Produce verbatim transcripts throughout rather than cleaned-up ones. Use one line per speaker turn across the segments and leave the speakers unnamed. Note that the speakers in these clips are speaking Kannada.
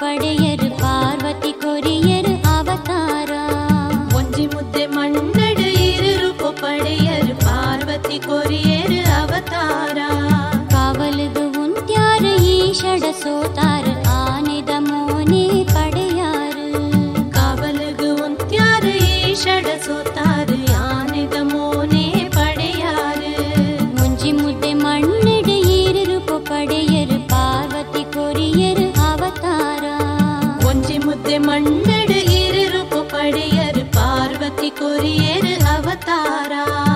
ಪಡೆಯರು ಪಾರ್ವತಿ ಕೊರಿಯರು ಅವತಾರ
ಒಂಜಿ ಮುದ್ದೆ ಮಣ್ಣಡು ಇರುಪು ಪಡೆಯರು ಪಾರ್ವತಿ ಕೊರಿಯರು ಅವತಾರ
ಕಾವಲುಗು ಉಂತ್ಯಾರ ಈಶಡ ಸೋತಾರ ಆನೆದ ಮೋನೆ ಪಡೆಯಾರು
ಕಾವಲುಗು ಉಂತ್ಯಾರ ಈಶಡ ಸೋತಾರ ಆನೆದ ಮೋನೆ ಪಡೆಯಾರು
ಮುಂಜಿ ಮುದ್ದೆ ಮಣ್ಣಡು ಇರುಪು ಪಡೆಯರು ಪಾರ್ವತಿ ಕೊರಿಯರು ಅವತಾರ
ಒಂಜಿ ಮುದ್ದೆ ಮಣ್ಣಡು ಇರುಪು ಪಡೆಯರು ಪಾರ್ವತಿ ಕೊರಿಯರು ಅವತಾರ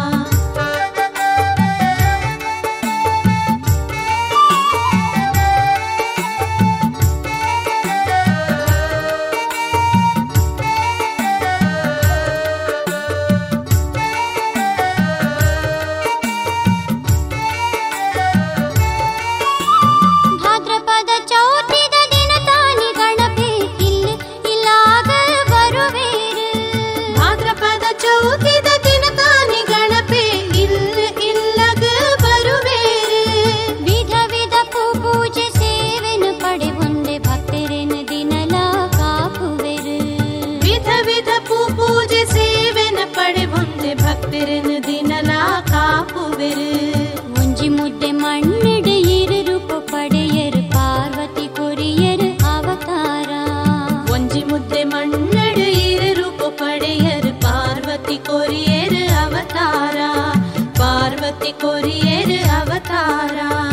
ಭಾದ್ರಪದ ಚೌತಿದ ದಿನ ತಾನಿ ಗಣಪೆ ಇಲ್ಲಿ ಇಲ್ಲಾಗ ಬರುವೇರು
ಭಾದ್ರಪದ ಚೌತಿದ ದಿನ ತಾನಿ ಗಣಪೆ ಇಲ್ಲ ಇಲ್ಲಗ ಬರುವೇರು
ವಿಧ ವಿಧ ಪೂ ಪೂಜೆ ಸೇವೆನು ಪಡೆ ಒಂದೆ ಭಕ್ತರೆನು ದಿನಲ ಕಾಪುವೆರು
ವಿಧ ವಿಧ ಪೂ ಪೂಜೆ ಸೇವೆನ ಪಡೆ ಒಂದೆ ಭಕ್ತರನ್ನು ದಿನಲ ಕಾಪುವೆರು
ಮುಂಜಿ ಮುದ್ದೆ ಮಣ್ಣಿಡ ಇರುಪು ಪಡೆಯರು ಪಾರ್ವತಿ ಕೊರಿಯರು ಅವತಾರ
ಒಂಜಿ ಮುದ್ದೆ ಮಣ್ಣಡು ಇರುಪು ಪಡೆಯರು ಪಾರ್ವತಿ ಕೊರಿಯರು ಅವತಾರ ಪಾರ್ವತಿ ಕೊರಿಯರು ಅವತಾರ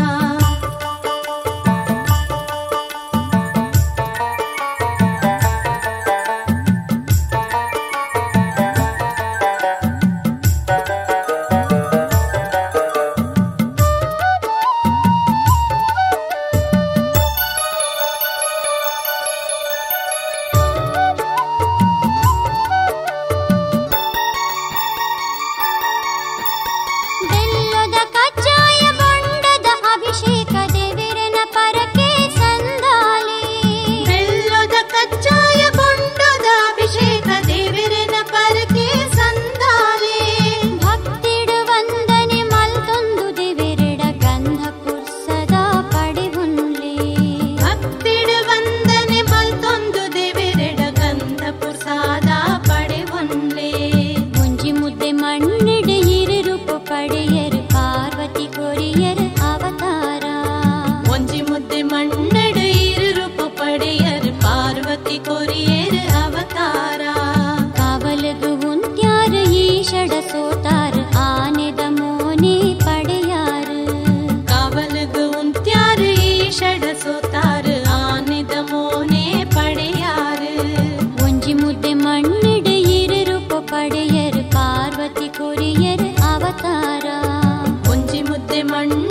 ಬೆಲ್ಲದ ಕಜ್ಜಾಯ ಬೊಂಡದ ಅಭಿಷೇಕ ದೇವಿರನ ಪರಕೆ ಸಂದಾಲಿ
ಬೆಲ್ಲದ ಕಜ್ಜಾಯ ಬೊಂಡದ ಅಭಿಷೇಕ ದೇವರನ ಪರಕೆ ಸಂದಾಲೆ
ಭಕ್ತಿಡು ವಂದನೆ ಮಲ್ತೊಂದು ದೇವಿರಡ ಗಂಧ ಪುರ್ಸದ ಪಡೆವುನ್ಲೆ
ಭಕ್ತಿಡು ವಂದನೆ ಮಲ್ತೊಂದು ದೇವರೆಡ ಗಂಧ ಪುರ್ಸಾದ ಪಡೆವೊನ್ಲೆ
ಮುಂಜಿ ಮುದ್ದೆ ಮಣ್ಣಿಡು ಇರುಪು ಪಡೆಯರು ಪಾರ್ವತಿ ಕೊರಿಯರು ಅವತಾರ
ಒಂಜಿ ಮುದ್ದೆ ಮಣ್ಣಡು ಇರುಪು ಪಡೆಯರು ಪಾರ್ವತಿ ಕೊರಿಯರು ಅವತಾರ
ಕಾವಲುಗು ಉಂತ್ಯಾರ ಈಶಡ ಸೋತಾರ ಆನೆದ ಮೋನೆ ಪಡೆಯಾರು
ಕಾವಲುಗು ಉಂತ್ಯಾರ ಈಶಡ ಸೋತಾರ ಆನೆದ ಮೋನೆ ಪಡೆಯಾರು
ಒಂಜಿ ಮುದ್ದೆ ಮಣ್ಣಿಡ ಇರುಪು ಪಡೆಯರು ಪಾರ್ವತಿ ಕೊರಿಯರು ಅವತಾರ
ಒಂಜಿ ಮುದ್ದೆ ಮಣ್ಣು